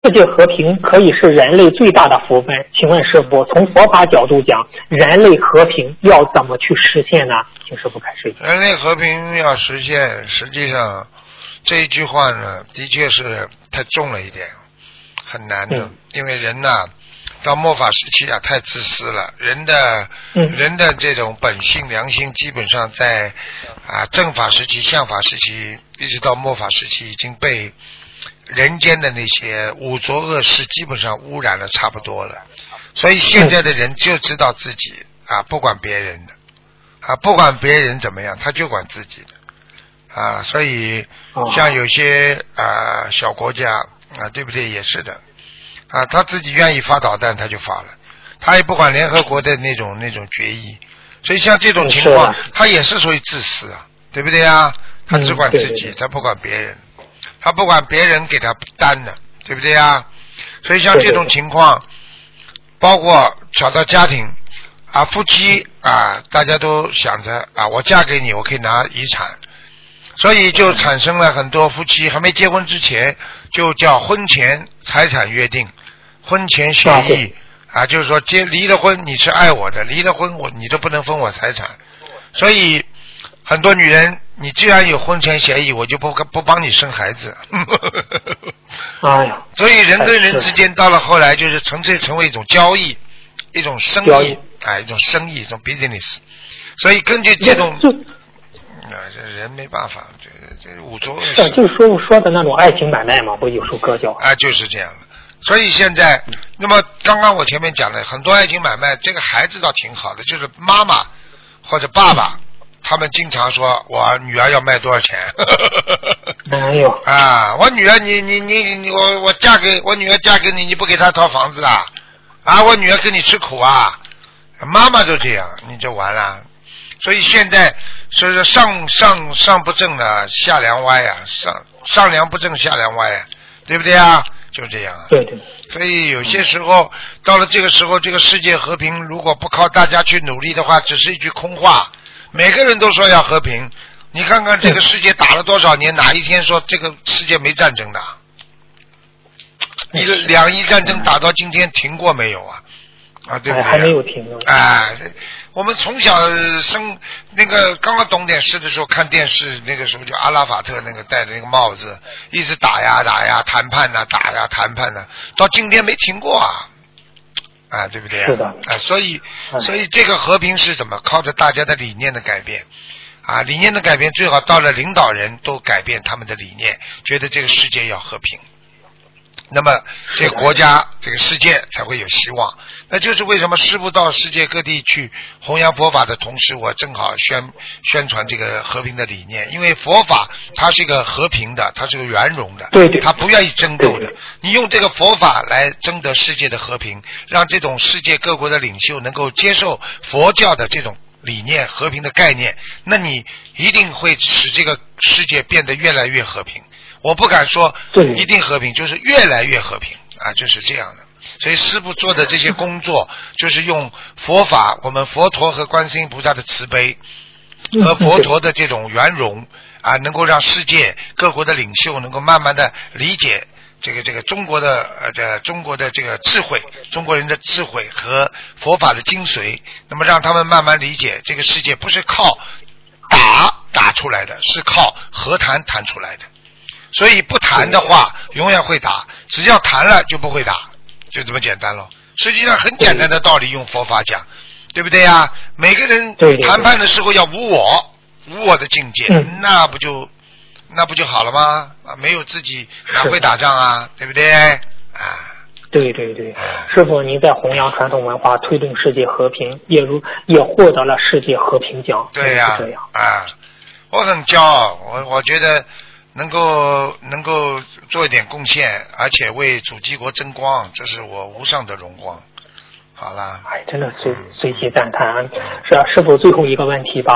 世界和平可以是人类最大的福分。请问师父，从佛法角度讲，人类和平要怎么去实现呢？请师父开示一下。 人类和平要实现，实际上这一句话呢，的确是太重了一点，很难的。因为人呐，到末法时期啊，太自私了。人的这种本性良心，基本上在正法时期、相法时期，一直到末法时期，已经被人间的那些污浊恶事基本上污染了差不多了。所以现在的人就知道自己不管别人的不管别人怎么样，他就管自己的所以像有些小国家对不对，也是的他自己愿意发导弹他就发了，他也不管联合国的那种决议。所以像这种情况他也是属于自私对不对他只管自己，他不管别人，他不管别人给他担的，对不对所以像这种情况，包括小到家庭夫妻大家都想着我嫁给你我可以拿遗产，所以就产生了很多夫妻还没结婚之前就叫婚前财产约定、婚前协议就是说离了婚你是爱我的，离了婚你都不能分我财产。所以很多女人，你既然有婚前协议，我就不帮你生孩子。所以人跟人之间到了后来就是成为一种交易，一种生意一种生意，一种 business。所以根据这种这人没办法，这五浊恶世就是说的那种爱情买卖嘛，不有首歌叫就是这样的。所以现在那么刚刚我前面讲的很多爱情买卖，这个孩子倒挺好的，就是妈妈或者爸爸他们经常说我女儿要卖多少钱我女儿我嫁给我女儿嫁给你，你不给她套房子我女儿跟你吃苦妈妈就这样你就完了。所以现在所以说上不正下梁歪上梁不正下梁歪对不对就这样对对。 所以有些时候到了这个时候，这个世界和平如果不靠大家去努力的话，只是一句空话。每个人都说要和平，你看看这个世界打了多少年，哪一天说这个世界没战争的？2伊战争打到今天停过没有对不对还没有停我们从小那个刚刚懂点事的时候看电视，那个时候就阿拉法特那个戴的那个帽子，一直打呀谈判打呀谈判到今天没停过对不对是的所以这个和平是怎么靠着大家的理念的改变理念的改变，最好到了领导人都改变他们的理念，觉得这个世界要和平，那么这个国家这个世界才会有希望。那就是为什么师父到世界各地去弘扬佛法的同时，我正好宣传这个和平的理念。因为佛法它是一个和平的，它是个圆融的， 对对， 它不愿意争斗的。你用这个佛法来争得世界的和平，让这种世界各国的领袖能够接受佛教的这种理念、和平的概念，那你一定会使这个世界变得越来越和平。我不敢说一定和平，就是越来越和平就是这样的。所以师父做的这些工作，就是用佛法，我们佛陀和观世音菩萨的慈悲和佛陀的这种圆融能够让世界各国的领袖能够慢慢的理解这个中国的这个智慧，中国人的智慧和佛法的精髓，那么让他们慢慢理解这个世界不是靠打出来的，是靠和谈谈出来的。所以不谈的话永远会打，只要谈了就不会打，就这么简单了。实际上很简单的道理用佛法讲，对不对每个人谈判的时候要无我的境界，那不就好了吗没有自己哪会打仗对不对对对对，师父您在弘扬传统文化，推动世界和平，也获得了世界和平奖。 对这样我很骄傲，我觉得能够做一点贡献，而且为主基国争光，这是我无上的荣光。好了， 真的随即赞叹。是师父，最后一个问题吧。